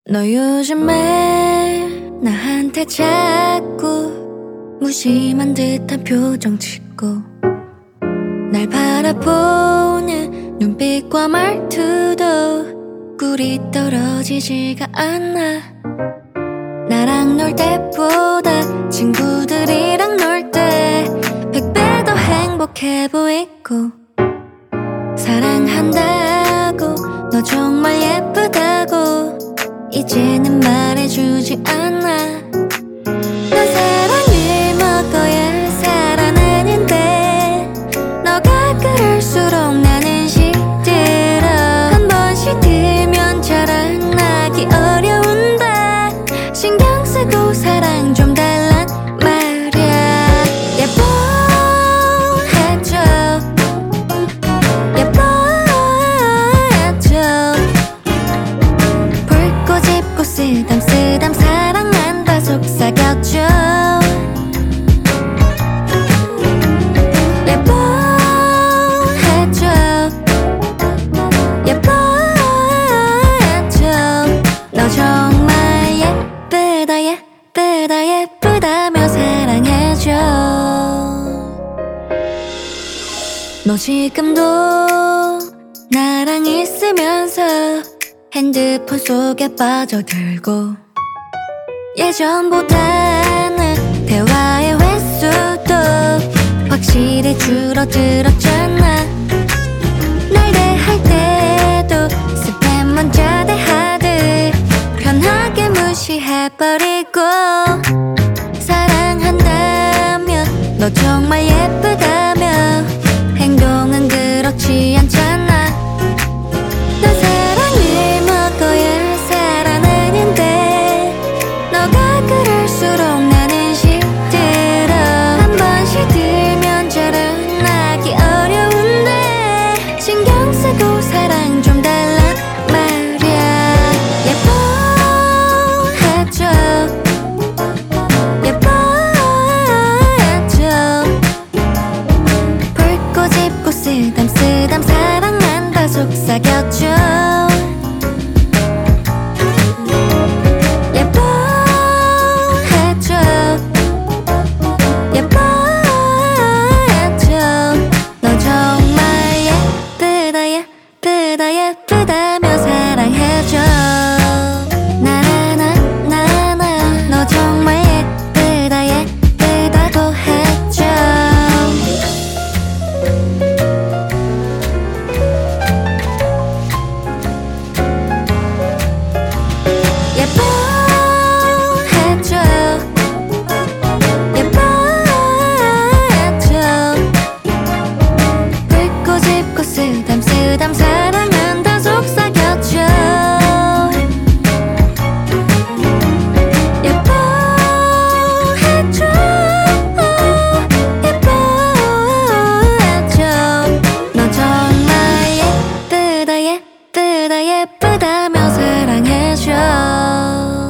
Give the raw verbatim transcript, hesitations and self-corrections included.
너 요즘에 나한테 자꾸 무심한 듯한 표정 짓고 날 바라보는 눈빛과 말투도 꿀이 떨어지지가 않아. 나랑 놀 때보다 친구들이랑 놀 때 백 배 더 행복해 보이고, 사랑한다고 너 정말 예쁘다고 이제는 말해주지 않아. 난 사랑을 먹어야 살아나는데 너가 그럴수록 나는 시들어. 한 번씩 들면 자라나기 어려운데 신경 쓰고 사랑 좀 달란 말야. 예뻐해줘, 예뻐해줘. 붉고 짙고 쓰담쓰담 사랑한다 속삭여줘. 예뻐해줘, 예뻐해줘. 너 정말 예쁘다 예쁘다 예쁘다며 사랑해줘. 너 지금도 나랑 있으면서 핸드폰 속에 빠져들고 예전보다는 대화의 횟수도 확실히 줄어들었잖아. 날 대할 때도 스팸 문자 대하듯 편하게 무시해버리고, 사랑한다며 너 정말 예쁘다며 행동은 그렇지 않잖아. 난 사랑을 먹어야 살아나는데 너가 그럴수록 나는 시들어. 한 번씩 들면 자라나기 어려운데 신경 쓰고 사랑 좀 달란 말야. 예뻐해줘, 예뻐해줘. 붉고 짙고 쓰담쓰담 사랑한다 속삭여줘. 예뻐해줘, 예뻐해줘. 너 정말 예쁘다 예쁘다 예쁘다며 사랑해줘. 나나나나나 너 정말 예쁘다 예쁘다고 해줘. 예뻐해줘, 예뻐해줘. 붉고 짙고 쓰담쓰담 사랑한다 속삭여줘. 예뻐해줘, 예뻐해줘. 너 정말 예쁘다 예쁘다 예쁘다며 사랑해줘.